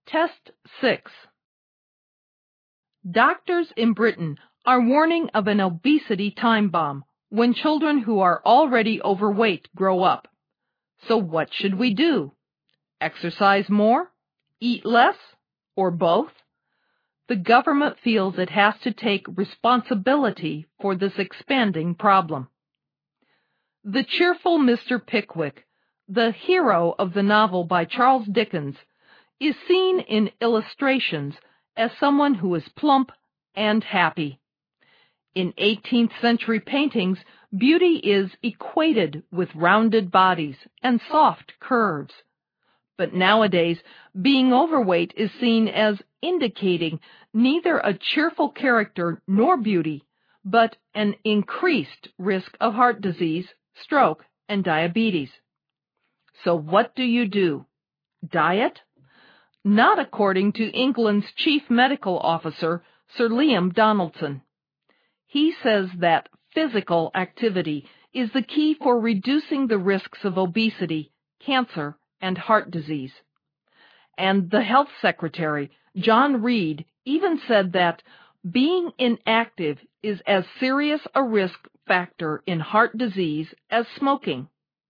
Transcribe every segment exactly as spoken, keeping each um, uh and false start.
Test six. Doctors in Britain are warning of an obesity time bomb when children who are already overweight grow up. So what should we do? Exercise more? Eat less? Or both? The government feels it has to take responsibility for this expanding problem. The cheerful Mister Pickwick, the hero of the novel by Charles Dickens, is seen in illustrations as someone who is plump and happy. In eighteenth century paintings, beauty is equated with rounded bodies and soft curves. But nowadays, being overweight is seen as indicating neither a cheerful character nor beauty, but an increased risk of heart disease, stroke, and diabetes. So what do you do? Diet? Not according to England's chief medical officer, Sir Liam Donaldson. He says that physical activity is the key for reducing the risks of obesity, cancer, and heart disease. And the Health Secretary, John Reid, even said that being inactive is as serious a risk factor in heart disease as smoking.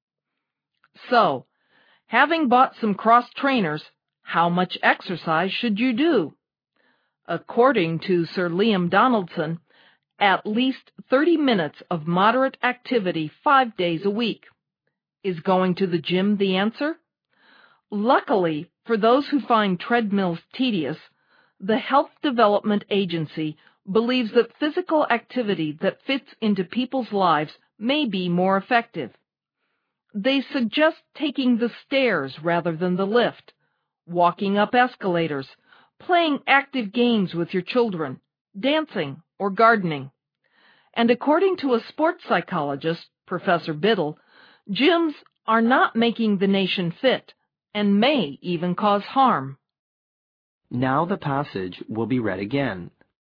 So, having bought some cross trainers, how much exercise should you do? According to Sir Liam Donaldson, at least thirty minutes of moderate activity five days a week. Is going to the gym the answer? Luckily, for those who find treadmills tedious, the Health Development Agency believes that physical activity that fits into people's lives may be more effective. They suggest taking the stairs rather than the lift, walking up escalators, playing active games with your children, dancing, or gardening. And according to a sports psychologist, Professor Biddle, gyms are not making the nation fit and may even cause harm. Now the passage will be read again.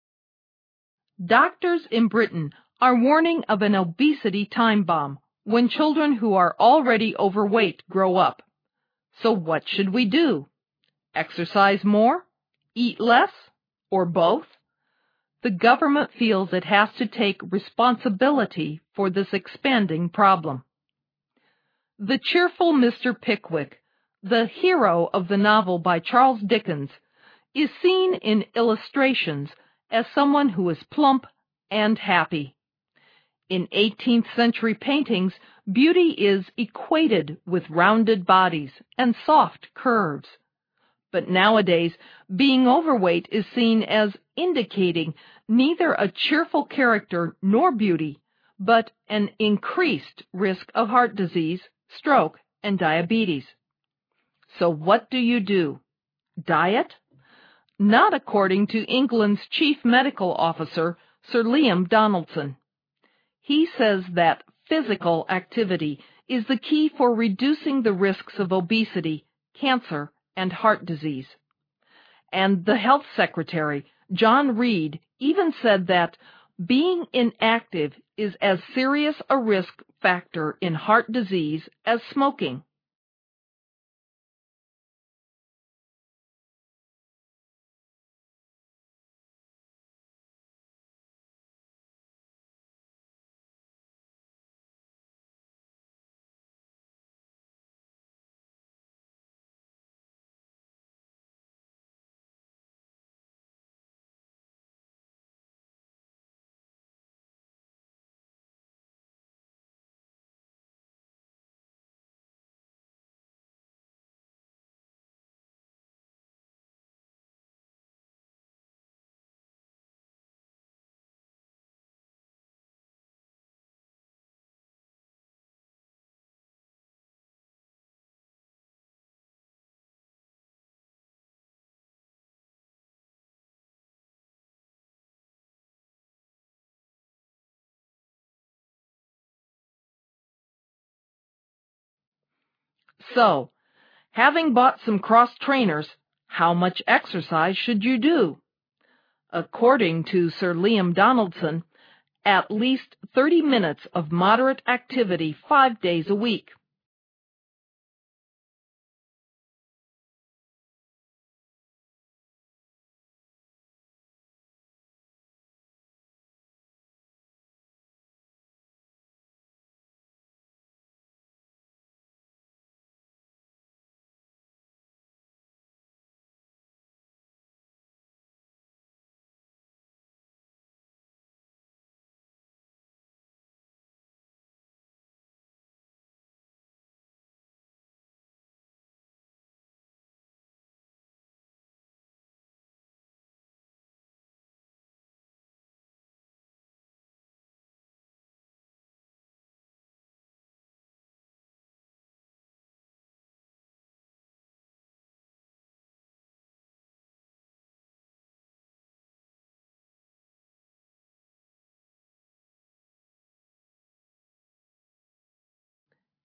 Doctors in Britain are warning of an obesity time bomb when children who are already overweight grow up. So what should we do? Exercise more? Eat less? Or both? The government feels it has to take responsibility for this expanding problem. The cheerful Mister Pickwick, the hero of the novel by Charles Dickens, is seen in illustrations as someone who is plump and happy. In eighteenth century paintings, beauty is equated with rounded bodies and soft curves. But nowadays, being overweight is seen as indicating neither a cheerful character nor beauty, but an increased risk of heart disease, stroke, and diabetes. So what do you do? Diet? Not according to England's chief medical officer, Sir Liam Donaldson. He says that physical activity is the key for reducing the risks of obesity, cancer, and heart disease. And the Health Secretary, John Reid, even said that being inactive is as serious a risk factor in heart disease as smoking. So, having bought some cross trainers, how much exercise should you do? According to Sir Liam Donaldson, at least thirty minutes of moderate activity five days a week.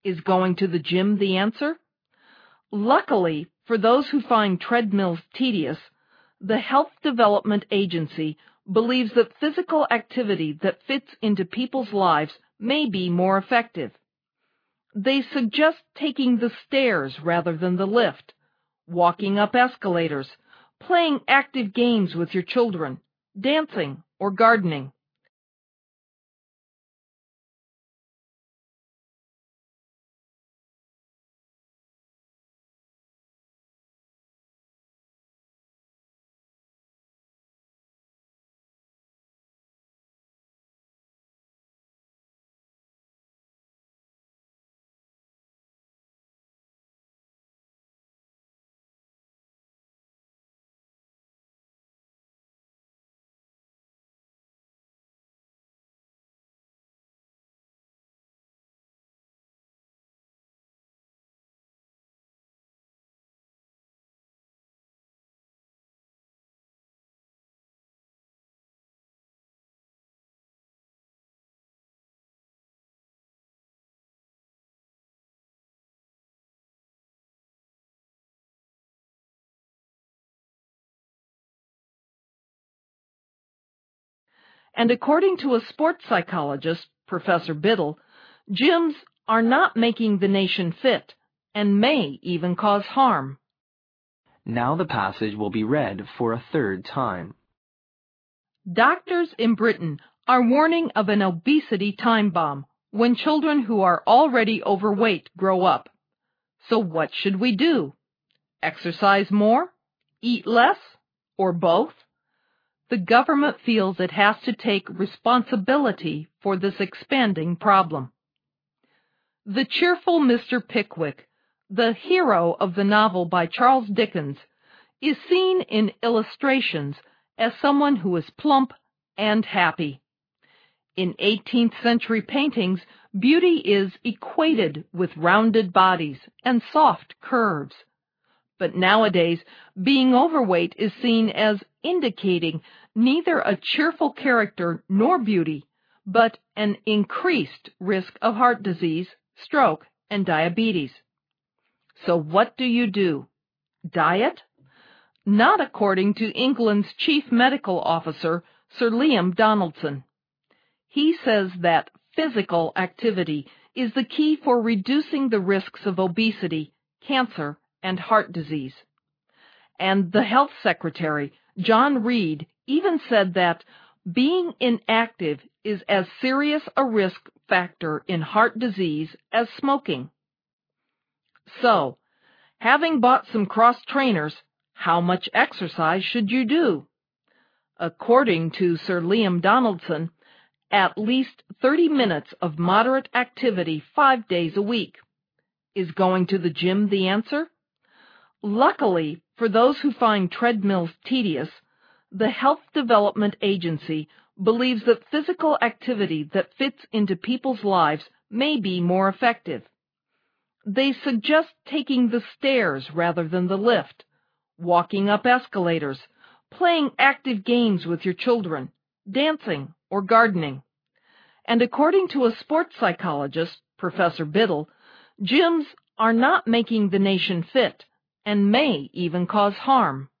Is going to the gym the answer? Luckily, for those who find treadmills tedious, the Health Development Agency believes that physical activity that fits into people's lives may be more effective. They suggest taking the stairs rather than the lift, walking up escalators, playing active games with your children, dancing, or gardening. And according to a sports psychologist, Professor Biddle, gyms are not making the nation fit and may even cause harm. Now the passage will be read for a third time. Doctors in Britain are warning of an obesity time bomb when children who are already overweight grow up. So what should we do? Exercise more? Eat less? Or both? The government feels it has to take responsibility for this expanding problem. The cheerful Mister Pickwick, the hero of the novel by Charles Dickens, is seen in illustrations as someone who is plump and happy. In eighteenth century paintings, beauty is equated with rounded bodies and soft curves. But nowadays, being overweight is seen as indicating neither a cheerful character nor beauty, but an increased risk of heart disease, stroke, and diabetes. So what do you do? Diet? Not according to England's chief medical officer, Sir Liam Donaldson. He says that physical activity is the key for reducing the risks of obesity, cancer, and heart disease. And the health secretary, John Reed, even said that being inactive is as serious a risk factor in heart disease as smoking. So, having bought some cross trainers, how much exercise should you do? According to Sir Liam Donaldson, at least thirty minutes of moderate activity five days a week. Is going to the gym the answer? Luckily, for those who find treadmills tedious, the Health Development Agency believes that physical activity that fits into people's lives may be more effective. They suggest taking the stairs rather than the lift, walking up escalators, playing active games with your children, dancing, or gardening. And according to a sports psychologist, Professor Biddle, gyms are not making the nation fit and may even cause harm.